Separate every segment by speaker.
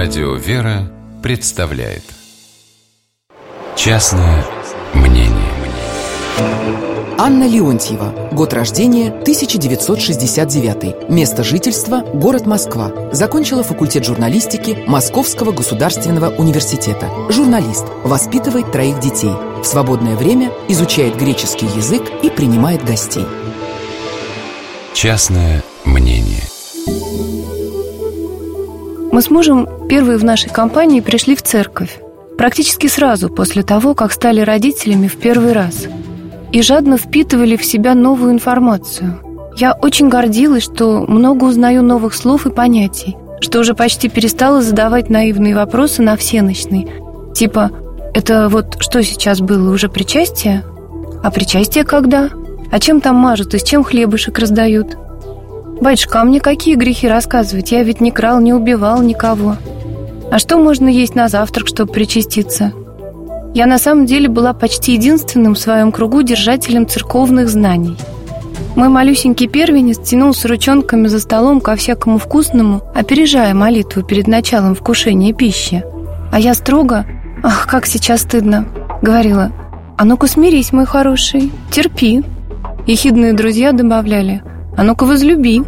Speaker 1: Радио «Вера» представляет «Частное мнение».
Speaker 2: Анна Леонтьева. Год рождения 1969. Место жительства – город Москва. Закончила факультет журналистики Московского государственного университета. Журналист. Воспитывает 3 детей. В свободное время изучает греческий язык и принимает гостей.
Speaker 1: Частное мнение.
Speaker 3: Мы с мужем первые в нашей компании пришли в церковь. Практически сразу после того, как стали родителями в первый раз. И жадно впитывали в себя новую информацию. Я очень гордилась, что много узнаю новых слов и понятий, что уже почти перестала задавать наивные вопросы на всенощный. Типа, это вот что сейчас было, уже причастие? А причастие когда? А чем там мажут и с чем хлебушек раздают? Батюшка, а мне какие грехи рассказывать? Я ведь не крал, не убивал никого. А что можно есть на завтрак, чтобы причаститься? Я на самом деле была почти единственным в своем кругу держателем церковных знаний. Мой малюсенький первенец тянулся ручонками за столом ко всякому вкусному, опережая молитву перед началом вкушения пищи. А я строго, ах, как сейчас стыдно, говорила: «А ну-ка смирись, мой хороший, терпи». Ехидные друзья добавляли: «А ну-ка возлюби».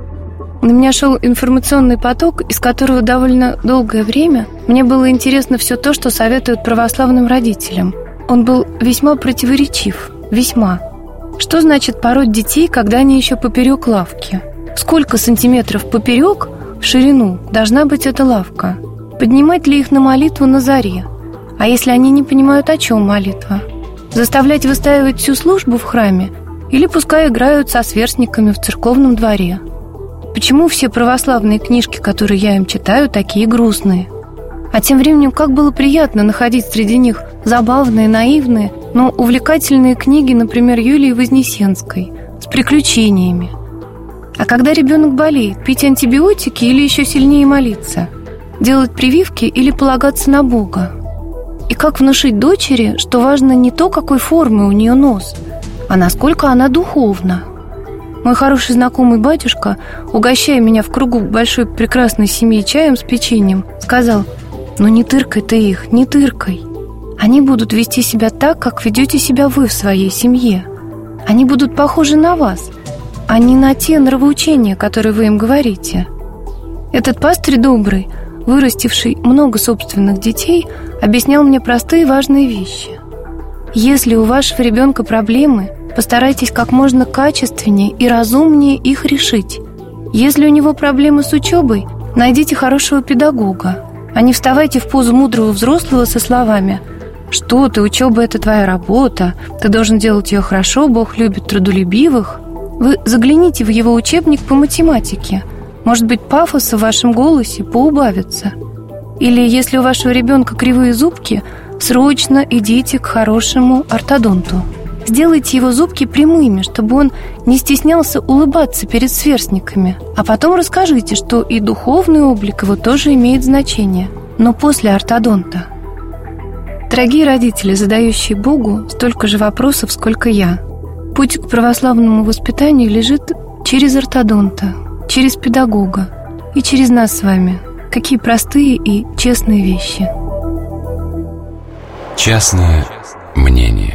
Speaker 3: На меня шел информационный поток, из которого довольно долгое время мне было интересно все то, что советуют православным родителям. Он был весьма противоречив, весьма. Что значит пороть детей, когда они еще поперек лавки? Сколько сантиметров поперек в ширину должна быть эта лавка? Поднимать ли их на молитву на заре? А если они не понимают, о чем молитва? Заставлять выстаивать всю службу в храме? Или пускай играют со сверстниками в церковном дворе? Почему все православные книжки, которые я им читаю, такие грустные? А тем временем, как было приятно находить среди них забавные, наивные, но увлекательные книги, например, Юлии Вознесенской, с приключениями. А когда ребенок болеет, пить антибиотики или еще сильнее молиться? Делать прививки или полагаться на Бога? И как внушить дочери, что важно не то, какой формы у нее нос, а насколько она духовна? Мой хороший знакомый батюшка, угощая меня в кругу большой прекрасной семьи чаем с печеньем, сказал: «Ну не тыркай ты их, не тыркай. Они будут вести себя так, как ведете себя вы в своей семье. Они будут похожи на вас, а не на те нравоучения, которые вы им говорите». Этот пастырь добрый, вырастивший много собственных детей, объяснял мне простые и важные вещи. Если у вашего ребенка проблемы, постарайтесь как можно качественнее и разумнее их решить. Если у него проблемы с учебой, найдите хорошего педагога, а не вставайте в позу мудрого взрослого со словами: «Что ты, учеба – это твоя работа, ты должен делать ее хорошо, Бог любит трудолюбивых». Вы загляните в его учебник по математике. Может быть, пафоса в вашем голосе поубавится. Или если у вашего ребенка кривые зубки, срочно идите к хорошему ортодонту. Сделайте его зубки прямыми, чтобы он не стеснялся улыбаться перед сверстниками. А потом расскажите, что и духовный облик его тоже имеет значение, но после ортодонта. Дорогие родители, задающие Богу столько же вопросов, сколько я. Путь к православному воспитанию лежит через ортодонта, через педагога и через нас с вами. Какие простые и честные вещи.
Speaker 1: Частное мнение.